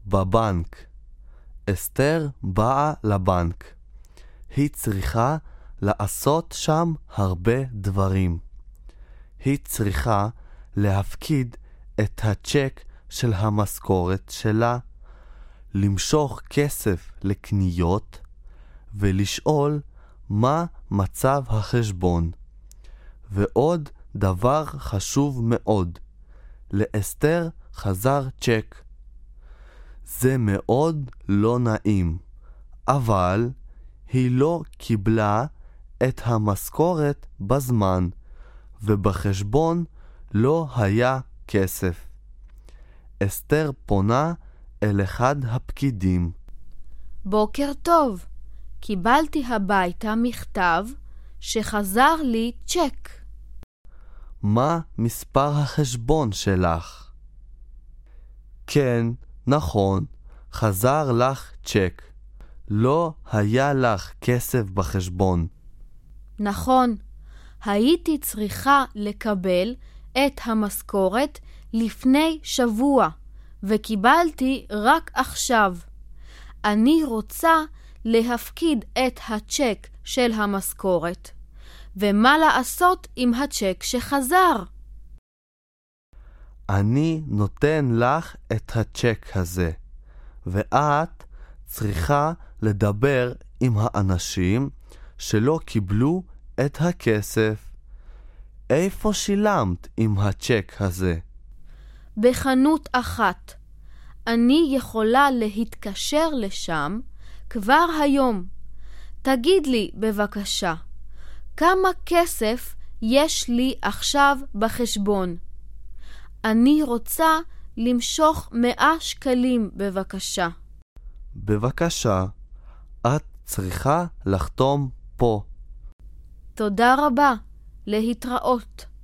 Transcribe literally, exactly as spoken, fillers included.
בבנק. אסתר באה לבנק. היא צריכה לעשות שם הרבה דברים. היא צריכה להפקיד את הצ'ק של המשכורת שלה, למשוך כסף לקניות ולשאול מה מצב החשבון. ועוד דבר חשוב מאוד, לאסתר חזר צ'ק. זה מאוד לא נעים, אבל היא לא קיבלה את המשכורת בזמן, ובחשבון לא היה כסף. אסתר פונה אל אחד הפקידים. בוקר טוב, קיבלתי הביתה מכתב שחזר לי צ'ק. מה מספר החשבון שלך? כן, נכון, חזר לך צ'ק. לא היה לך כסף בחשבון. נכון, הייתי צריכה לקבל את המשכורת לפני שבוע, וקיבלתי רק עכשיו. אני רוצה להפקיד את הצ'ק של המשכורת. ומה לעשות עם הצ'ק שחזר? אני נותן לך את הצ'ק הזה, ואת צריכה לדבר עם האנשים שלא קיבלו את הכסף. איפה שילמת עם הצ'ק הזה? בחנות אחת. אני יכולה להתקשר לשם כבר היום. תגיד לי בבקשה, כמה כסף יש לי עכשיו בחשבון? אני רוצה למשוך מאה שקלים בבקשה. בבקשה, את צריכה לחתום פה. תודה רבה, להתראות.